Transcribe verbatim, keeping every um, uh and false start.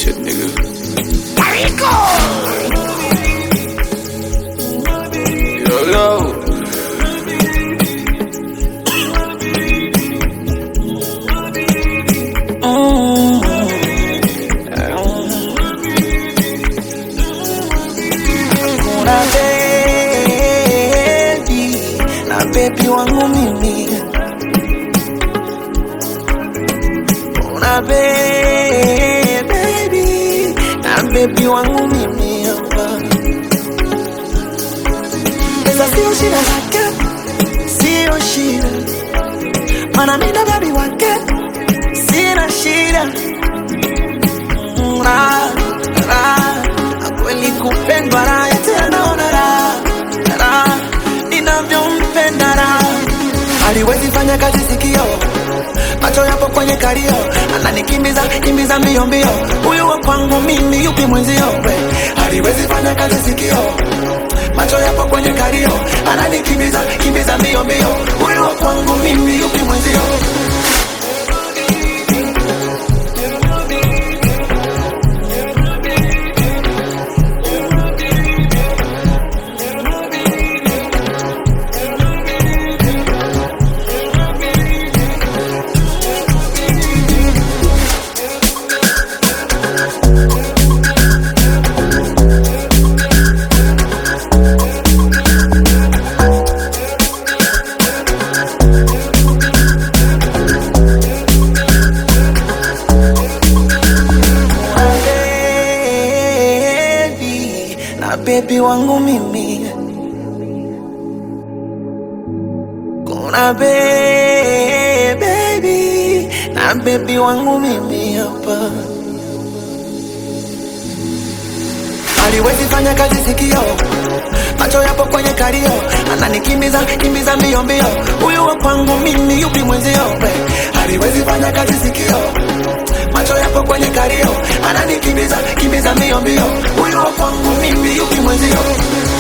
shit, nigga. Rico! Yo, yo. Kuna baby, na baby wangu mimi. Kuna baby, na baby wangu mimi hapa. Esa sio shida zake, sio shida. Mana mimi na baby wake, sina shida. Ra, ra, kweli kupendwa raha tena ona raha, raha, ninavyompenda raha. Haliwezi fanya kazi sikio, macho yapo kwenye kalio, ananikimbiza kimbiza mbio mbio. Huyu wa kwangu mimi yupi mwenzio? Haliwezi fanya kazi sikio, macho yapo kwenye kalio, ananikimbiza kimbiza mbio mbio. Huyu wa kwangu mimi yupi mwenzio? Baby wangu mimi, kuna baby, baby, na baby wangu mimi hapa. Haliwezi fanya kazi sikio, macho yapo kwenye kalio, ananikimbiza kimbiza mbio mbio. Huyu wa kwangu mimi yupi mwenzio? Haliwezi fanya kazi sikio, macho yapo kwenye kalio, ananikimbiza kimbiza mbio mbio. Huyu wa kwangu mimi yupi mwenzio?